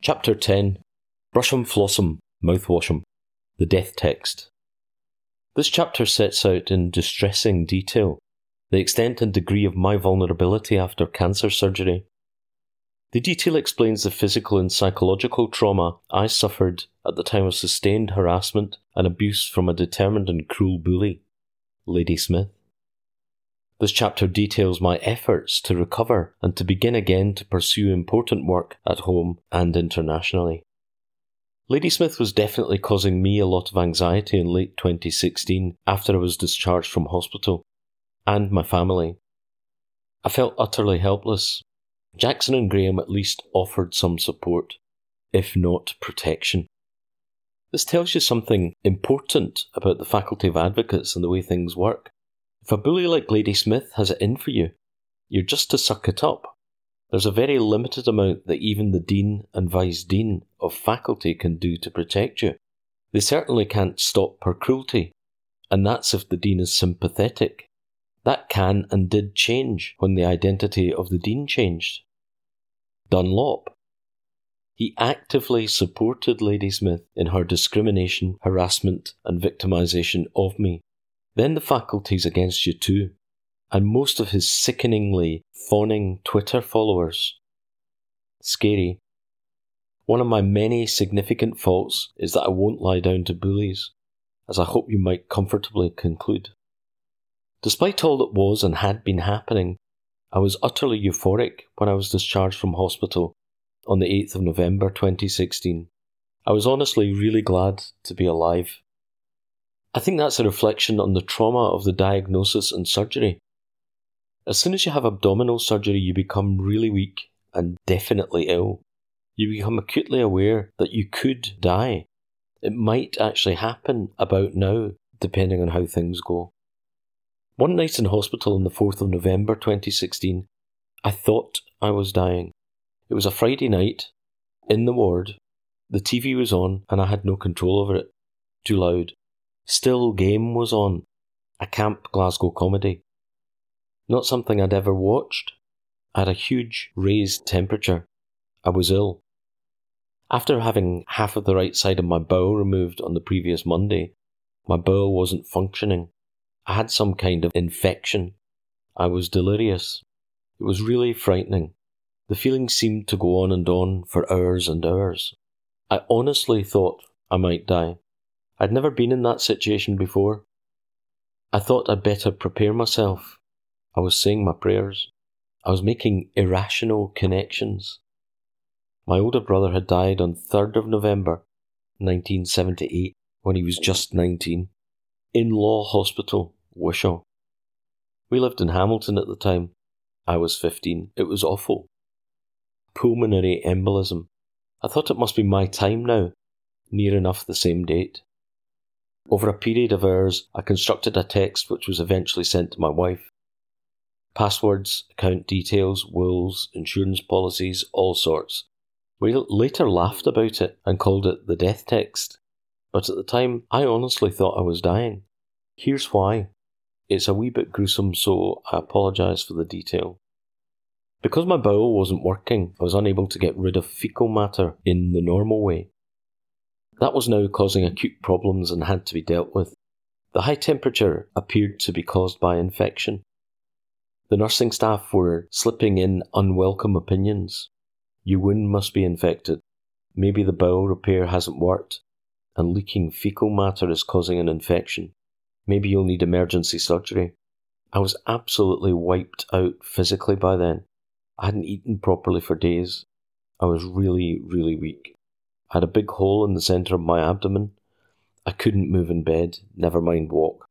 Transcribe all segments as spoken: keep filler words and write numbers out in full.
Chapter ten. Brush'em Floss'em, Mouthwash'em, the Death Text. This chapter sets out in distressing detail the extent and degree of my vulnerability after cancer surgery. The detail explains the physical and psychological trauma I suffered at the time of sustained harassment and abuse from a determined and cruel bully, Lady Smith. This chapter details my efforts to recover and to begin again to pursue important work at home and internationally. Lady Smith was definitely causing me a lot of anxiety in late twenty sixteen after I was discharged from hospital, and my family. I felt utterly helpless. Jackson and Graham at least offered some support, if not protection. This tells you something important about the Faculty of Advocates and the way things work. If a bully like Lady Smith has it in for you, you're just to suck it up. There's a very limited amount that even the Dean and Vice-Dean of faculty can do to protect you. They certainly can't stop her cruelty, and that's if the Dean is sympathetic. That can and did change when the identity of the Dean changed. Dunlop. He actively supported Lady Smith in her discrimination, harassment and victimisation of me. Then the faculty's against you too, and most of his sickeningly fawning Twitter followers. Scary. One of my many significant faults is that I won't lie down to bullies, as I hope you might comfortably conclude. Despite all that was and had been happening, I was utterly euphoric when I was discharged from hospital on the eighth of November twenty sixteen. I was honestly really glad to be alive. I think that's a reflection on the trauma of the diagnosis and surgery. As soon as you have abdominal surgery, you become really weak and definitely ill. You become acutely aware that you could die. It might actually happen about now, depending on how things go. One night in hospital on the fourth of November twenty sixteen, I thought I was dying. It was a Friday night, in the ward. The T V was on and I had no control over it. Too loud. Still Game was on, a camp Glasgow comedy. Not something I'd ever watched. I had a huge raised temperature. I was ill. After having half of the right side of my bowel removed on the previous Monday, my bowel wasn't functioning. I had some kind of infection. I was delirious. It was really frightening. The feeling seemed to go on and on for hours and hours. I honestly thought I might die. I'd never been in that situation before. I thought I'd better prepare myself. I was saying my prayers. I was making irrational connections. My older brother had died on third of November nineteen seventy-eight when he was just nineteen, in Law Hospital, Wishaw. We lived in Hamilton at the time. I was fifteen. It was awful. Pulmonary embolism. I thought it must be my time now, near enough the same date. Over a period of hours, I constructed a text which was eventually sent to my wife. Passwords, account details, wills, insurance policies, all sorts. We later laughed about it and called it the death text. But at the time, I honestly thought I was dying. Here's why. It's a wee bit gruesome, so I apologise for the detail. Because my bowel wasn't working, I was unable to get rid of fecal matter in the normal way. That was now causing acute problems and had to be dealt with. The high temperature appeared to be caused by infection. The nursing staff were slipping in unwelcome opinions. Your wound must be infected. Maybe the bowel repair hasn't worked, and leaking fecal matter is causing an infection. Maybe you'll need emergency surgery. I was absolutely wiped out physically by then. I hadn't eaten properly for days. I was really, really weak. I had a big hole in the centre of my abdomen. I couldn't move in bed, never mind walk.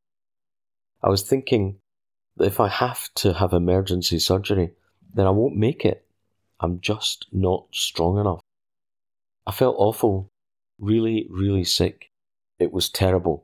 I was thinking that if I have to have emergency surgery, then I won't make it. I'm just not strong enough. I felt awful, really, really sick. It was terrible.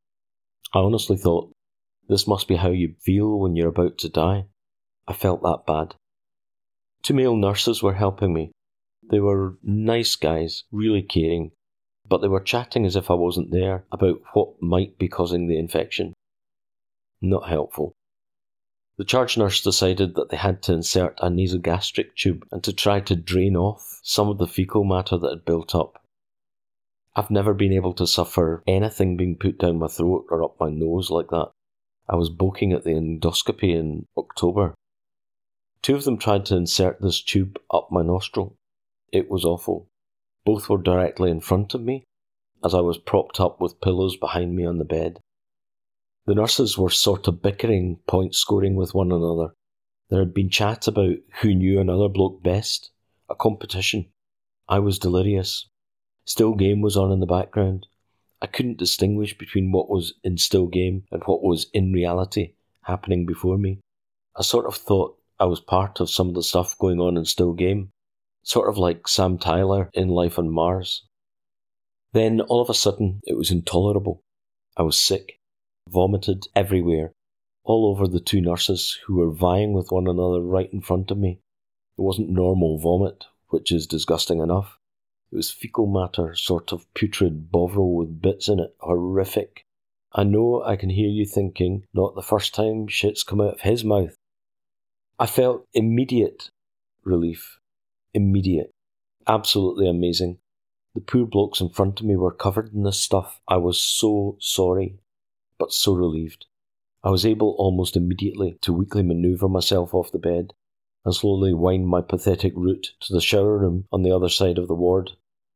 I honestly thought, this must be how you feel when you're about to die. I felt that bad. Two male nurses were helping me. They were nice guys, really caring, but they were chatting as if I wasn't there about what might be causing the infection. Not helpful. The charge nurse decided that they had to insert a nasogastric tube and to try to drain off some of the fecal matter that had built up. I've never been able to suffer anything being put down my throat or up my nose like that. I was boking at the endoscopy in October. Two of them tried to insert this tube up my nostril. It was awful. Both were directly in front of me, as I was propped up with pillows behind me on the bed. The nurses were sort of bickering, point scoring with one another. There had been chat about who knew another bloke best, a competition. I was delirious. Still Game was on in the background. I couldn't distinguish between what was in Still Game and what was in reality happening before me. I sort of thought I was part of some of the stuff going on in Still Game, sort of like Sam Tyler in Life on Mars. Then, all of a sudden, it was intolerable. I was sick. Vomited everywhere, all over the two nurses who were vying with one another right in front of me. It wasn't normal vomit, which is disgusting enough. It was fecal matter, sort of putrid bovril with bits in it, horrific. I know I can hear you thinking, not the first time shit's come out of his mouth. I felt immediate relief. Immediate. Absolutely amazing. The poor blokes in front of me were covered in this stuff. I was so sorry, but so relieved. I was able almost immediately to weakly manoeuvre myself off the bed and slowly wind my pathetic route to the shower room on the other side of the ward.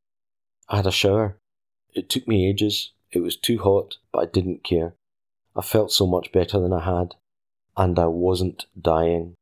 I had a shower. It took me ages. It was too hot, but I didn't care. I felt so much better than I had, and I wasn't dying.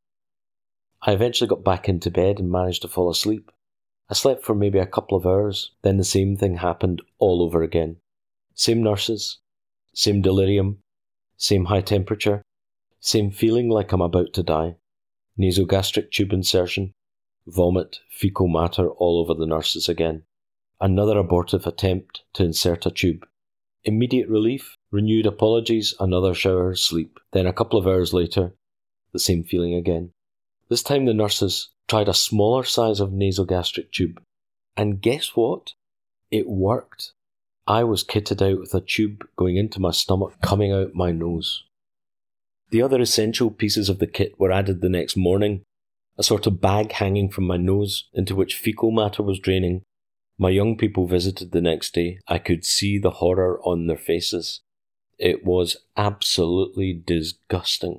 I eventually got back into bed and managed to fall asleep. I slept for maybe a couple of hours, then the same thing happened all over again. Same nurses. Same delirium, same high temperature, same feeling like I'm about to die. Nasogastric tube insertion, vomit, fecal matter all over the nurses again. Another abortive attempt to insert a tube. Immediate relief, renewed apologies, another shower, sleep. Then a couple of hours later, the same feeling again. This time the nurses tried a smaller size of nasogastric tube. And guess what? It worked. I was kitted out with a tube going into my stomach, coming out my nose. The other essential pieces of the kit were added the next morning. A sort of bag hanging from my nose, into which fecal matter was draining. My young people visited the next day. I could see the horror on their faces. It was absolutely disgusting.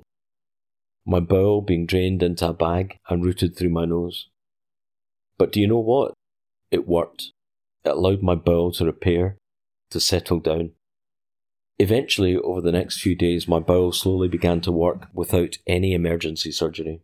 My bowel being drained into a bag and routed through my nose. But do you know what? It worked. It allowed my bowel to repair, to settle down. Eventually, over the next few days, my bowel slowly began to work without any emergency surgery.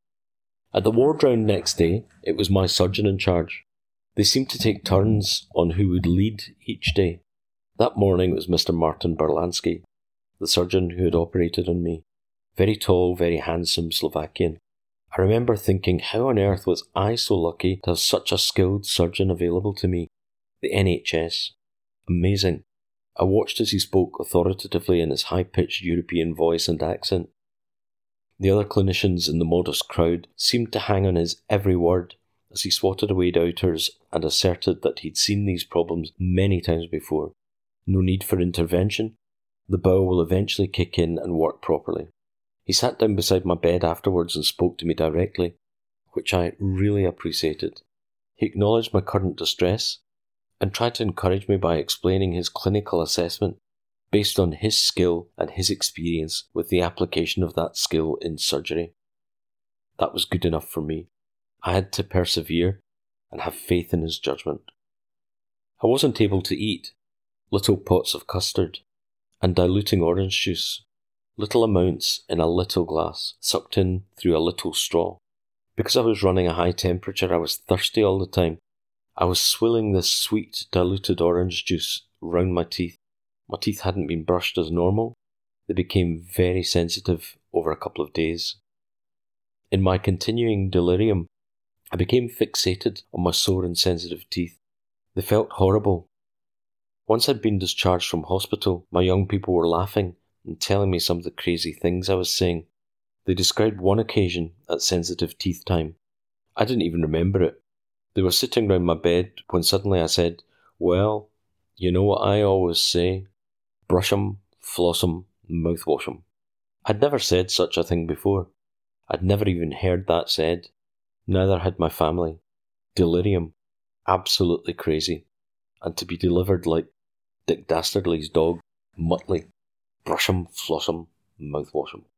At the ward round next day, it was my surgeon in charge. They seemed to take turns on who would lead each day. That morning it was Mister Martin Berlansky, the surgeon who had operated on me. Very tall, very handsome Slovakian. I remember thinking, how on earth was I so lucky to have such a skilled surgeon available to me? The N H S. Amazing. I watched as he spoke authoritatively in his high-pitched European voice and accent. The other clinicians in the modest crowd seemed to hang on his every word as he swatted away doubters and asserted that he'd seen these problems many times before. No need for intervention. The bowel will eventually kick in and work properly. He sat down beside my bed afterwards and spoke to me directly, which I really appreciated. He acknowledged my current distress and tried to encourage me by explaining his clinical assessment based on his skill and his experience with the application of that skill in surgery. That was good enough for me. I had to persevere and have faith in his judgment. I wasn't able to eat. Little pots of custard and diluting orange juice, little amounts in a little glass, sucked in through a little straw. Because I was running a high temperature, I was thirsty all the time. I was swilling this sweet, diluted orange juice round my teeth. My teeth hadn't been brushed as normal. They became very sensitive over a couple of days. In my continuing delirium, I became fixated on my sore and sensitive teeth. They felt horrible. Once I'd been discharged from hospital, my young people were laughing and telling me some of the crazy things I was saying. They described one occasion at sensitive teeth time. I didn't even remember it. They were sitting round my bed when suddenly I said, well, you know what I always say, brush 'em, floss 'em, mouthwash 'em. I'd never said such a thing before. I'd never even heard that said. Neither had my family. Delirium. Absolutely crazy. And to be delivered like Dick Dastardly's dog, Muttley. Brush 'em, floss 'em, mouthwash 'em.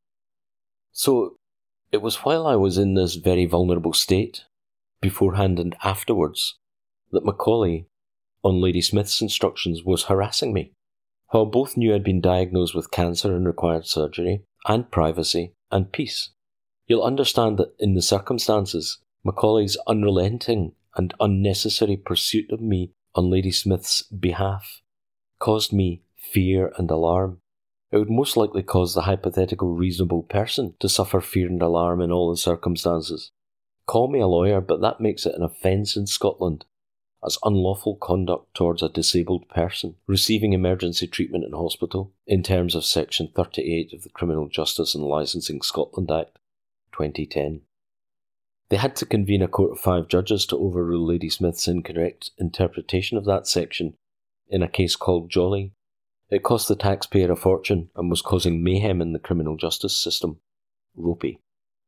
So, it was while I was in this very vulnerable state, beforehand and afterwards, that Macaulay, on Lady Smith's instructions, was harassing me. While both knew I'd been diagnosed with cancer and required surgery, and privacy, and peace. You'll understand that in the circumstances, Macaulay's unrelenting and unnecessary pursuit of me on Lady Smith's behalf caused me fear and alarm. It would most likely cause the hypothetical reasonable person to suffer fear and alarm in all the circumstances. Call me a lawyer, but that makes it an offence in Scotland as unlawful conduct towards a disabled person receiving emergency treatment in hospital in terms of Section thirty-eight of the Criminal Justice and Licensing Scotland Act, twenty ten. They had to convene a court of five judges to overrule Lady Smith's incorrect interpretation of that section in a case called Jolly. It cost the taxpayer a fortune and was causing mayhem in the criminal justice system. Ropey.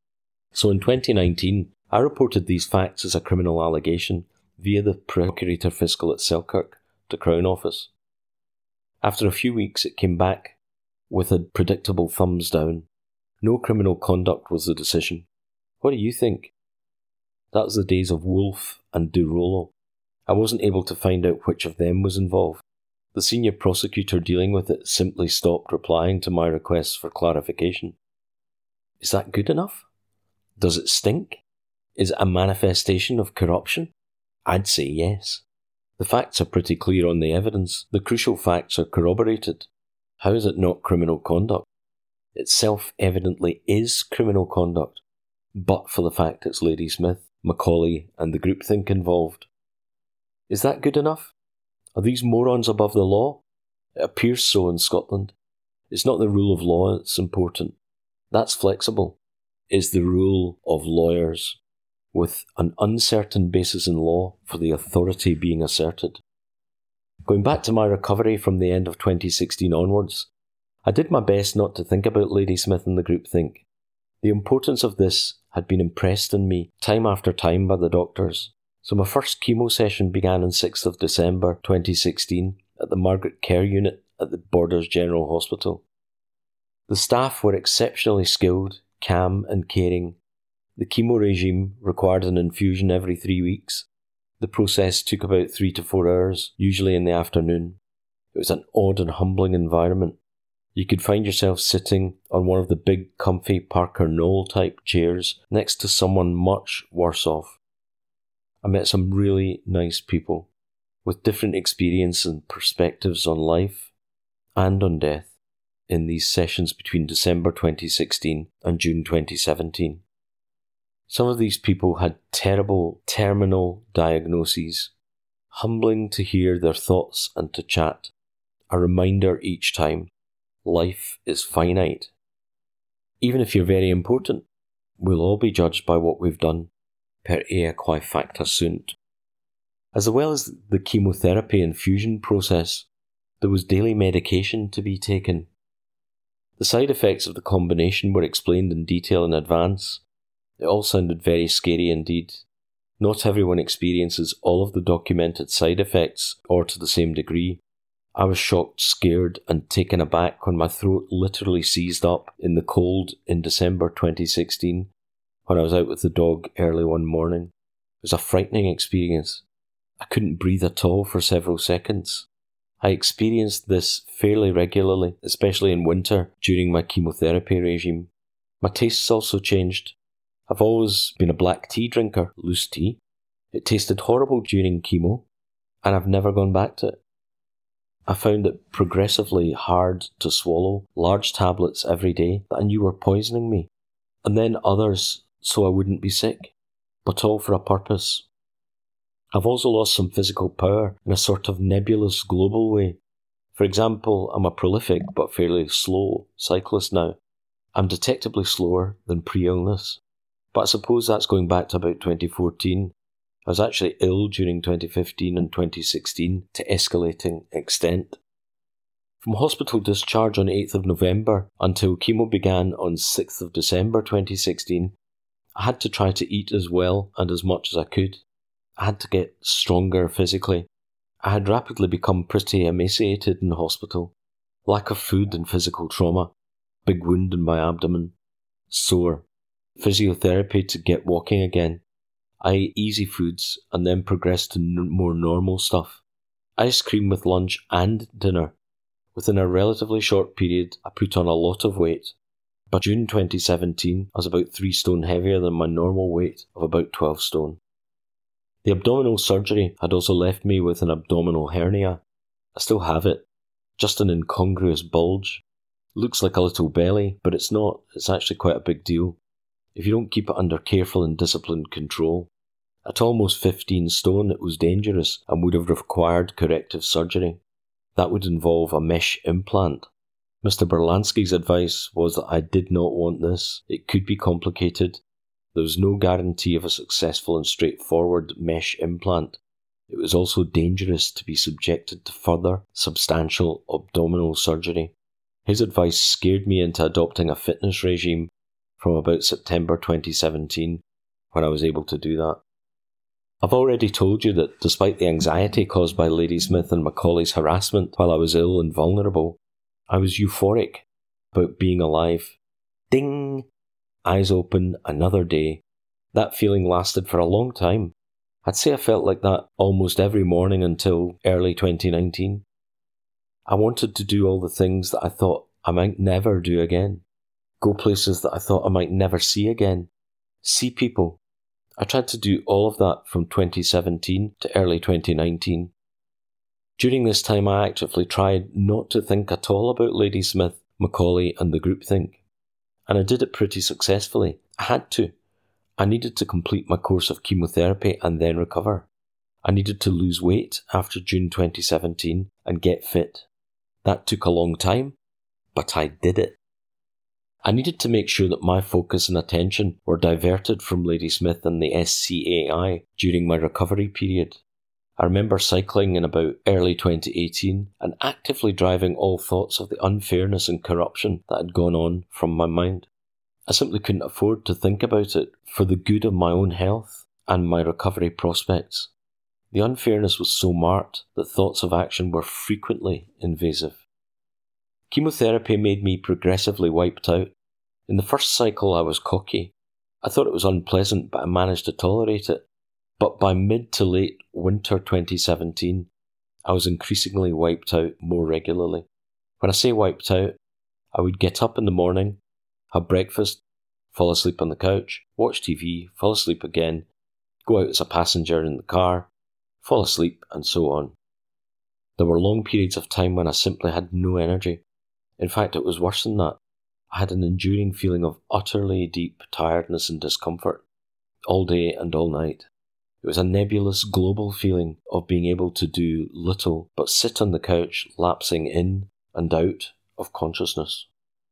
So in twenty nineteen, I reported these facts as a criminal allegation via the Procurator Fiscal at Selkirk to Crown Office. After a few weeks, it came back with a predictable thumbs down. No criminal conduct was the decision. What do you think? That was the days of Wolfe and De Rollo. I wasn't able to find out which of them was involved. The senior prosecutor dealing with it simply stopped replying to my requests for clarification. Is that good enough? Does it stink? Is it a manifestation of corruption? I'd say yes. The facts are pretty clear on the evidence. The crucial facts are corroborated. How is it not criminal conduct? It self-evidently is criminal conduct, but for the fact it's Lady Smith, Macaulay and the groupthink involved. Is that good enough? Are these morons above the law? It appears so in Scotland. It's not the rule of law that's important. That's flexible. It's the rule of lawyers, with an uncertain basis in law for the authority being asserted. Going back to my recovery from the end of twenty sixteen onwards, I did my best not to think about Lady Smith and the groupthink. The importance of this had been impressed on me time after time by the doctors. So my first chemo session began on sixth of December twenty sixteen at the Margaret Kerr unit at the Borders General Hospital. The staff were exceptionally skilled, calm and caring. The chemo regime required an infusion every three weeks. The process took about three to four hours, usually in the afternoon. It was an odd and humbling environment. You could find yourself sitting on one of the big, comfy Parker Knoll type chairs next to someone much worse off. I met some really nice people with different experiences and perspectives on life and on death in these sessions between December twenty sixteen and June twenty seventeen. Some of these people had terrible terminal diagnoses, humbling to hear their thoughts and to chat. A reminder each time, life is finite. Even if you're very important, we'll all be judged by what we've done. Per ea quae facta sunt. As well as the chemotherapy infusion process, there was daily medication to be taken. The side effects of the combination were explained in detail in advance. It all sounded very scary indeed. Not everyone experiences all of the documented side effects, or to the same degree. I was shocked, scared, and taken aback when my throat literally seized up in the cold in December twenty sixteen. When I was out with the dog early one morning. It was a frightening experience. I couldn't breathe at all for several seconds. I experienced this fairly regularly, especially in winter during my chemotherapy regime. My tastes also changed. I've always been a black tea drinker, loose tea. It tasted horrible during chemo, and I've never gone back to it. I found it progressively hard to swallow large tablets every day that I knew were poisoning me, and then others so I wouldn't be sick, but all for a purpose. I've also lost some physical power in a sort of nebulous global way. For example, I'm a prolific but fairly slow cyclist now. I'm detectably slower than pre-illness, but I suppose that's going back to about twenty fourteen. I was actually ill during twenty fifteen and twenty sixteen to escalating extent. From hospital discharge on eighth of November until chemo began on sixth of December twenty sixteen, I had to try to eat as well and as much as I could. I had to get stronger physically. I had rapidly become pretty emaciated in hospital. Lack of food and physical trauma. Big wound in my abdomen. Sore. Physiotherapy to get walking again. I ate easy foods and then progressed to n- more normal stuff. Ice cream with lunch and dinner. Within a relatively short period, I put on a lot of weight. By June twenty seventeen, I was about three stone heavier than my normal weight of about twelve stone. The abdominal surgery had also left me with an abdominal hernia. I still have it, just an incongruous bulge. Looks like a little belly, but it's not. It's actually quite a big deal, if you don't keep it under careful and disciplined control. At almost fifteen stone, it was dangerous and would have required corrective surgery. That would involve a mesh implant. Mister Berlansky's advice was that I did not want this. It could be complicated. There was no guarantee of a successful and straightforward mesh implant. It was also dangerous to be subjected to further, substantial abdominal surgery. His advice scared me into adopting a fitness regime from about September twenty seventeen, when I was able to do that. I've already told you that despite the anxiety caused by Ladysmith and Macaulay's harassment while I was ill and vulnerable, I was euphoric about being alive. Ding! Eyes open, another day. That feeling lasted for a long time. I'd say I felt like that almost every morning until early twenty nineteen. I wanted to do all the things that I thought I might never do again. Go places that I thought I might never see again. See people. I tried to do all of that from twenty seventeen to early twenty nineteen. During this time I actively tried not to think at all about Ladysmith, Macaulay and the groupthink. And I did it pretty successfully. I had to. I needed to complete my course of chemotherapy and then recover. I needed to lose weight after June twenty seventeen and get fit. That took a long time, but I did it. I needed to make sure that my focus and attention were diverted from Ladysmith and the S C A I during my recovery period. I remember cycling in about early twenty eighteen and actively driving all thoughts of the unfairness and corruption that had gone on from my mind. I simply couldn't afford to think about it for the good of my own health and my recovery prospects. The unfairness was so marked that thoughts of action were frequently invasive. Chemotherapy made me progressively wiped out. In the first cycle I was cocky. I thought it was unpleasant, but I managed to tolerate it. But by mid to late winter twenty seventeen, I was increasingly wiped out more regularly. When I say wiped out, I would get up in the morning, have breakfast, fall asleep on the couch, watch T V, fall asleep again, go out as a passenger in the car, fall asleep, and so on. There were long periods of time when I simply had no energy. In fact, it was worse than that. I had an enduring feeling of utterly deep tiredness and discomfort, all day and all night. It was a nebulous global feeling of being able to do little but sit on the couch, lapsing in and out of consciousness.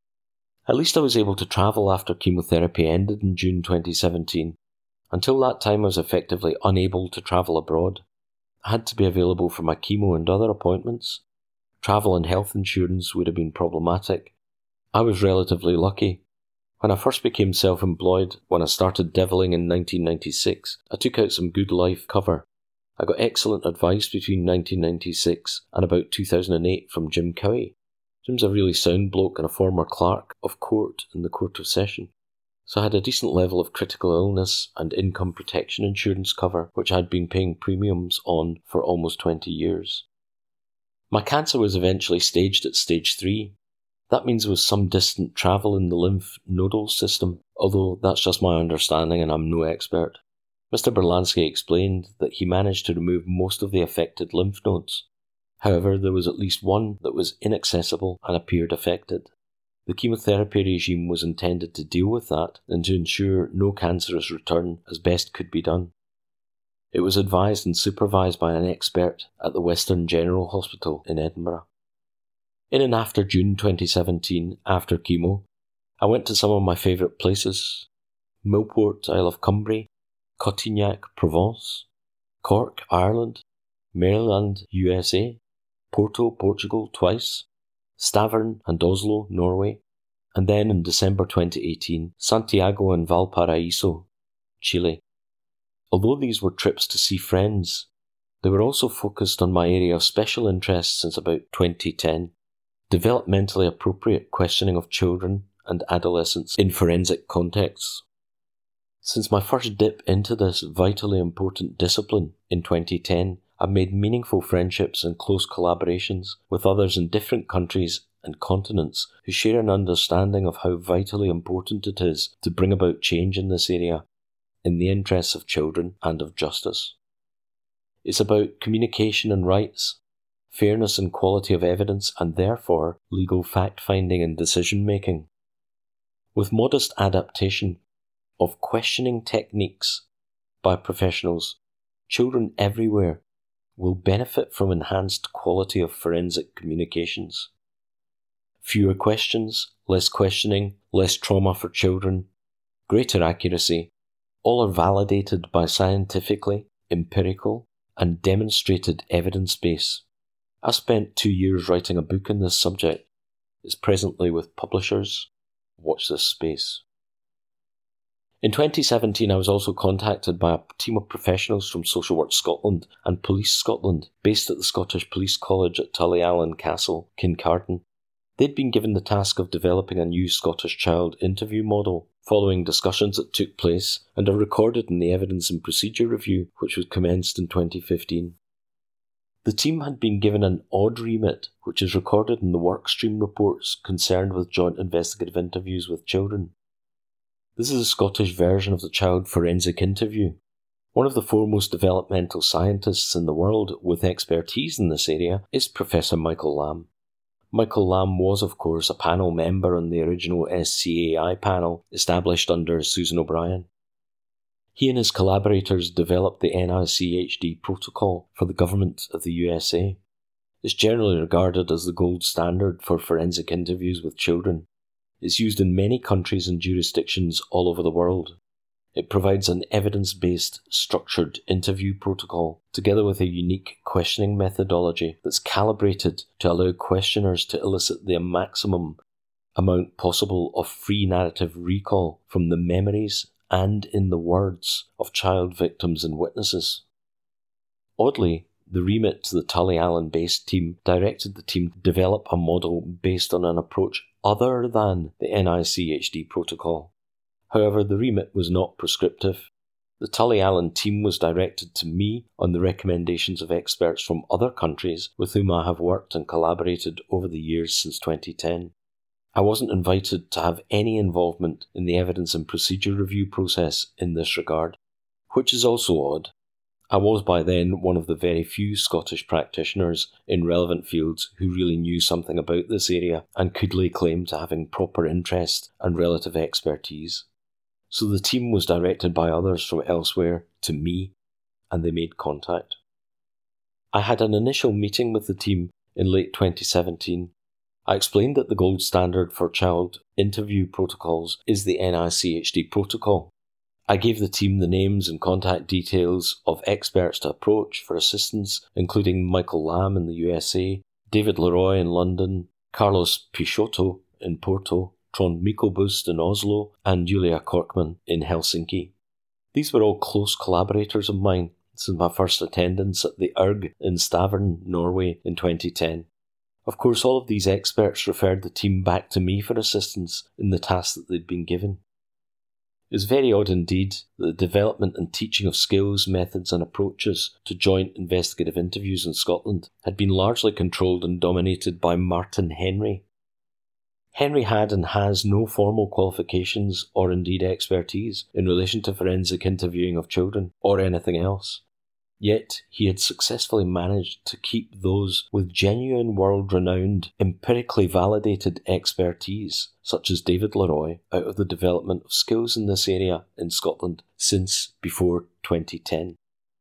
At least I was able to travel after chemotherapy ended in June twenty seventeen. Until that time I was effectively unable to travel abroad. I had to be available for my chemo and other appointments. Travel and health insurance would have been problematic. I was relatively lucky. When I first became self-employed, when I started deviling in nineteen ninety-six, I took out some good life cover. I got excellent advice between nineteen ninety-six and about two thousand eight from Jim Cowie. Jim's a really sound bloke and a former clerk of court in the Court of Session. So I had a decent level of critical illness and income protection insurance cover, which I'd been paying premiums on for almost twenty years. My cancer was eventually staged at stage three. That means there was some distant travel in the lymph nodal system, although that's just my understanding and I'm no expert. Mister Berlansky explained that he managed to remove most of the affected lymph nodes. However, there was at least one that was inaccessible and appeared affected. The chemotherapy regime was intended to deal with that and to ensure no cancerous return as best could be done. It was advised and supervised by an expert at the Western General Hospital in Edinburgh. In and after June twenty seventeen, after chemo, I went to some of my favourite places: Millport, Isle of Cumbrae, Cotignac, Provence, Cork, Ireland, Maryland, U S A, Porto, Portugal, twice, Stavern and Oslo, Norway, and then in December twenty eighteen, Santiago and Valparaiso, Chile. Although these were trips to see friends, they were also focused on my area of special interest since about twenty ten, developmentally appropriate questioning of children and adolescents in forensic contexts. Since my first dip into this vitally important discipline in twenty ten, I've made meaningful friendships and close collaborations with others in different countries and continents who share an understanding of how vitally important it is to bring about change in this area in the interests of children and of justice. It's about communication and rights, fairness and quality of evidence, and therefore legal fact-finding and decision-making. With modest adaptation of questioning techniques by professionals, children everywhere will benefit from enhanced quality of forensic communications. Fewer questions, less questioning, less trauma for children, greater accuracy, all are validated by scientifically, empirical, and demonstrated evidence base. I spent two years writing a book on this subject. It's presently with publishers. Watch this space. In twenty seventeen, I was also contacted by a team of professionals from Social Work Scotland and Police Scotland, based at the Scottish Police College at Tullyallen Castle, Kincardine. They'd been given the task of developing a new Scottish child interview model, following discussions that took place and are recorded in the Evidence and Procedure Review, which was commenced in twenty fifteen. The team had been given an odd remit, which is recorded in the workstream reports concerned with joint investigative interviews with children. This is a Scottish version of the child forensic interview. One of the foremost developmental scientists in the world with expertise in this area is Professor Michael Lamb. Michael Lamb was, of course, a panel member on the original S C A I panel established under Susan O'Brien. He and his collaborators developed the N I C H D protocol for the government of the U S A. It's generally regarded as the gold standard for forensic interviews with children. It's used in many countries and jurisdictions all over the world. It provides an evidence-based, structured interview protocol, together with a unique questioning methodology that's calibrated to allow questioners to elicit the maximum amount possible of free narrative recall from the memories and in the words of child victims and witnesses. Oddly, the remit to the Tullyallen-based team directed the team to develop a model based on an approach other than the N I C H D protocol. However, the remit was not prescriptive. The Tullyallen team was directed to me on the recommendations of experts from other countries with whom I have worked and collaborated over the years since twenty ten. I wasn't invited to have any involvement in the evidence and procedure review process in this regard, which is also odd. I was by then one of the very few Scottish practitioners in relevant fields who really knew something about this area and could lay claim to having proper interest and relative expertise. So the team was directed by others from elsewhere to me, and they made contact. I had an initial meeting with the team in late twenty seventeen. I explained that the gold standard for child interview protocols is the N I C H D protocol. I gave the team the names and contact details of experts to approach for assistance, including Michael Lamb in the U S A, David Leroy in London, Carlos Peixoto in Porto, Trond Myklebust in Oslo, and Julia Korkman in Helsinki. These were all close collaborators of mine since my first attendance at the U R G in Stavern, Norway in twenty ten. Of course, all of these experts referred the team back to me for assistance in the tasks that they'd been given. It was very odd indeed that the development and teaching of skills, methods and approaches to joint investigative interviews in Scotland had been largely controlled and dominated by Martin Henry. Henry had and has no formal qualifications or indeed expertise in relation to forensic interviewing of children or anything else. Yet he had successfully managed to keep those with genuine world-renowned, empirically validated expertise, such as David Leroy, out of the development of skills in this area in Scotland since before twenty ten.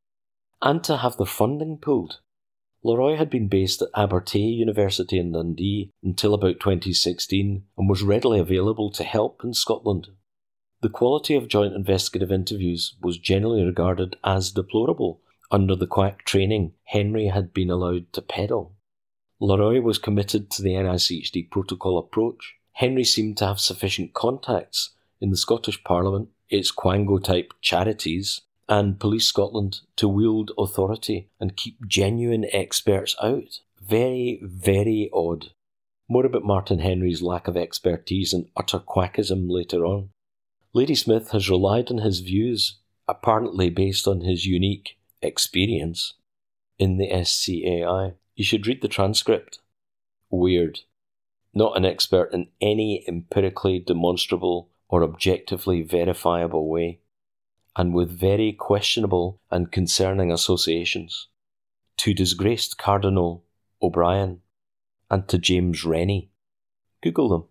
And to have their funding pulled. Leroy had been based at Abertay University in Dundee until about twenty sixteen and was readily available to help in Scotland. The quality of joint investigative interviews was generally regarded as deplorable under the quack training Henry had been allowed to peddle. Leroy was committed to the N I C H D protocol approach. Henry seemed to have sufficient contacts in the Scottish Parliament, its Quango-type charities, and Police Scotland to wield authority and keep genuine experts out. Very, very odd. More about Martin Henry's lack of expertise and utter quackism later on. Ladysmith has relied on his views, apparently based on his unique experience, in the S C A I. You should read the transcript. Weird. Not an expert in any empirically demonstrable or objectively verifiable way, and with very questionable and concerning associations, to disgraced Cardinal O'Brien and to James Rennie. Google them.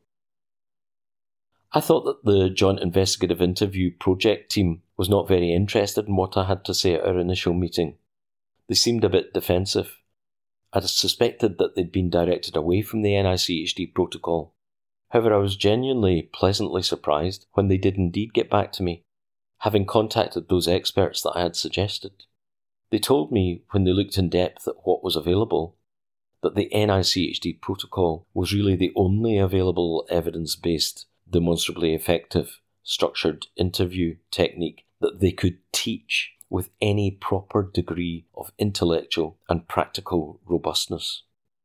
I thought that the Joint Investigative Interview Project team was not very interested in what I had to say at our initial meeting. They seemed a bit defensive. I suspected that they'd been directed away from the N I C H D protocol. However, I was genuinely pleasantly surprised when they did indeed get back to me, having contacted those experts that I had suggested. They told me, when they looked in depth at what was available, that the N I C H D protocol was really the only available evidence-based, demonstrably effective, structured interview technique that they could teach with any proper degree of intellectual and practical robustness.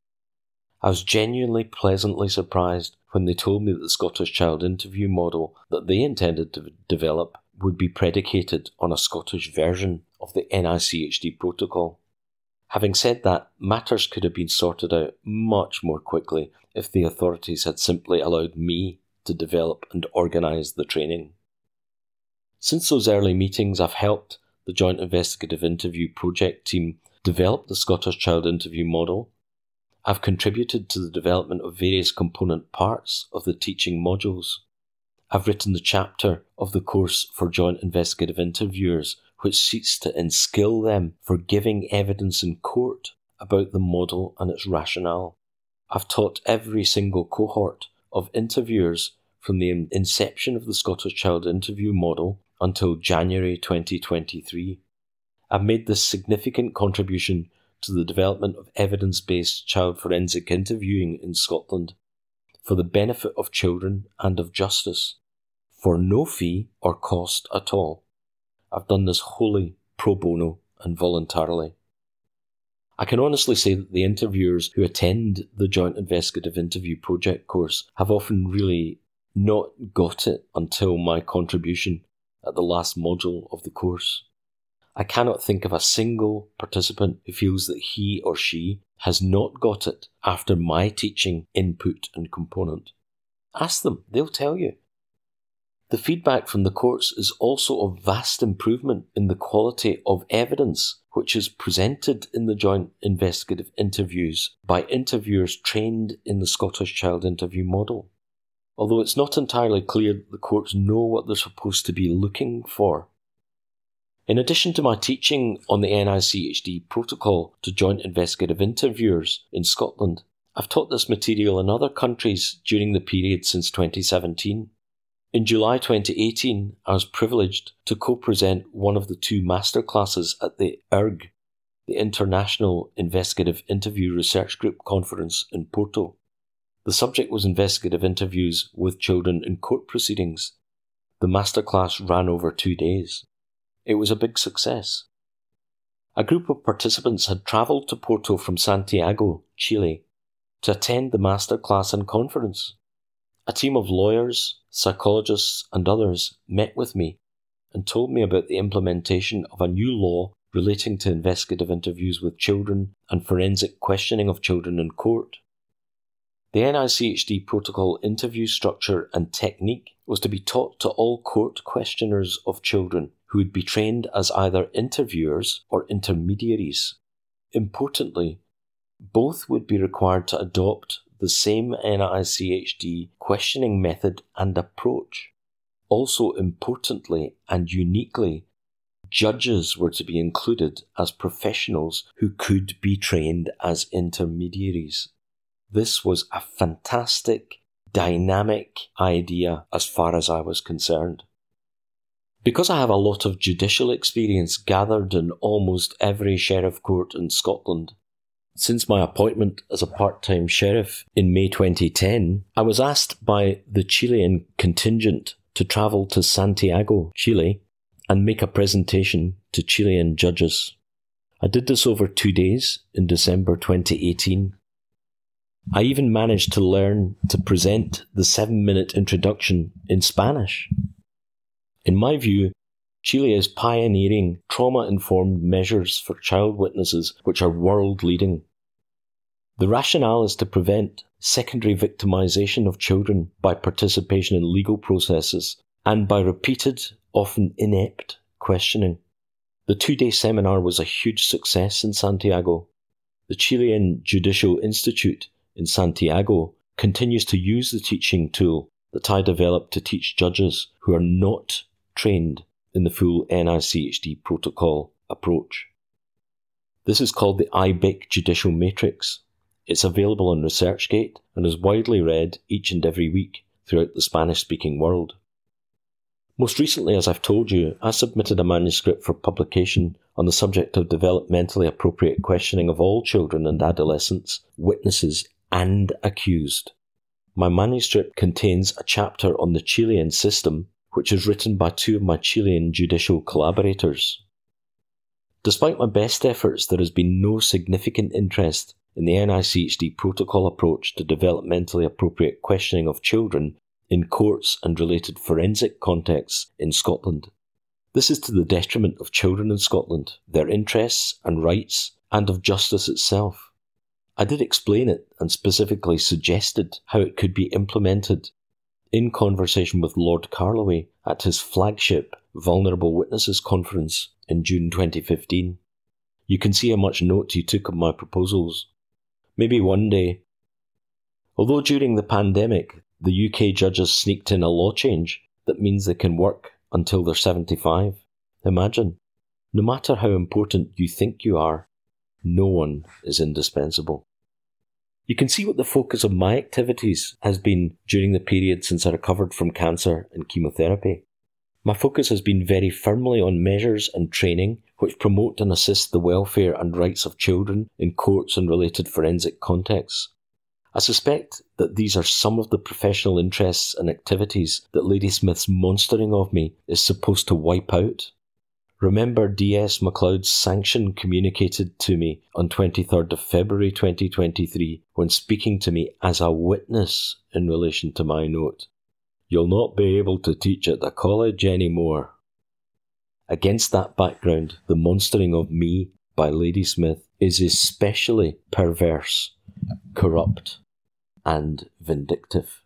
I was genuinely pleasantly surprised when they told me that the Scottish Child Interview model that they intended to develop would be predicated on a Scottish version of the N I C H D protocol. Having said that, matters could have been sorted out much more quickly if the authorities had simply allowed me to develop and organise the training. Since those early meetings, I've helped the Joint Investigative Interview Project team develop the Scottish Child Interview model. I've contributed to the development of various component parts of the teaching modules. I've written the chapter of the course for Joint Investigative Interviewers, which seeks to inskill them for giving evidence in court about the model and its rationale. I've taught every single cohort of interviewers from the inception of the Scottish Child Interview model until January twenty twenty-three. I've made this significant contribution to the development of evidence-based child forensic interviewing in Scotland for the benefit of children and of justice, for no fee or cost at all. I've done this wholly pro bono and voluntarily. I can honestly say that the interviewers who attend the Joint Investigative Interview Project course have often really not got it until my contribution at the last module of the course. I cannot think of a single participant who feels that he or she has not got it after my teaching input and component. Ask them, they'll tell you. The feedback from the course is also a vast improvement in the quality of evidence which is presented in the joint investigative interviews by interviewers trained in the Scottish Child Interview model. Although it's not entirely clear that the courts know what they're supposed to be looking for. In addition to my teaching on the N I C H D protocol to joint investigative interviewers in Scotland, I've taught this material in other countries during the period since twenty seventeen. In July twenty eighteen, I was privileged to co-present one of the two masterclasses at the I R G, the International Investigative Interview Research Group Conference in Porto. The subject was investigative interviews with children in court proceedings. The masterclass ran over two days. It was a big success. A group of participants had travelled to Porto from Santiago, Chile, to attend the masterclass and conference. A team of lawyers, psychologists and others met with me and told me about the implementation of a new law relating to investigative interviews with children and forensic questioning of children in court. The N I C H D protocol interview structure and technique was to be taught to all court questioners of children who would be trained as either interviewers or intermediaries. Importantly, both would be required to adopt the same N I C H D questioning method and approach. Also importantly and uniquely, judges were to be included as professionals who could be trained as intermediaries. This was a fantastic, dynamic idea as far as I was concerned. Because I have a lot of judicial experience gathered in almost every sheriff court in Scotland, Since my appointment as a part-time sheriff in May twenty ten, I was asked by the Chilean contingent to travel to Santiago, Chile, and make a presentation to Chilean judges. I did this over two days in December twenty eighteen. I even managed to learn to present the seven-minute introduction in Spanish. In my view, Chile is pioneering trauma-informed measures for child witnesses which are world-leading. The rationale is to prevent secondary victimization of children by participation in legal processes and by repeated, often inept, questioning. The two-day seminar was a huge success in Santiago. The Chilean Judicial Institute in Santiago continues to use the teaching tool that I developed to teach judges who are not trained in the full N I C H D protocol approach. This is called the I B I C Judicial Matrix. It's available on ResearchGate and is widely read each and every week throughout the Spanish-speaking world. Most recently, as I've told you, I submitted a manuscript for publication on the subject of developmentally appropriate questioning of all children and adolescents, witnesses and accused. My manuscript contains a chapter on the Chilean system, which is written by two of my Chilean judicial collaborators. Despite my best efforts, there has been no significant interest in the N I C H D protocol approach to developmentally appropriate questioning of children in courts and related forensic contexts in Scotland. This is to the detriment of children in Scotland, their interests and rights, and of justice itself. I did explain it and specifically suggested how it could be implemented in conversation with Lord Carloway at his flagship Vulnerable Witnesses Conference in June twenty fifteen. You can see how much note he took of my proposals. Maybe one day. Although during the pandemic, the U K judges sneaked in a law change that means they can work until they're seventy-five. Imagine, no matter how important you think you are, no one is indispensable. You can see what the focus of my activities has been during the period since I recovered from cancer and chemotherapy. My focus has been very firmly on measures and training which promote and assist the welfare and rights of children in courts and related forensic contexts. I suspect that these are some of the professional interests and activities that Ladysmith's monstering of me is supposed to wipe out. Remember D S MacLeod's sanction communicated to me on twenty-third of February twenty twenty-three when speaking to me as a witness in relation to my note. You'll not be able to teach at the college anymore. Against that background, the monstering of me by Ladysmith is especially perverse, corrupt, and vindictive.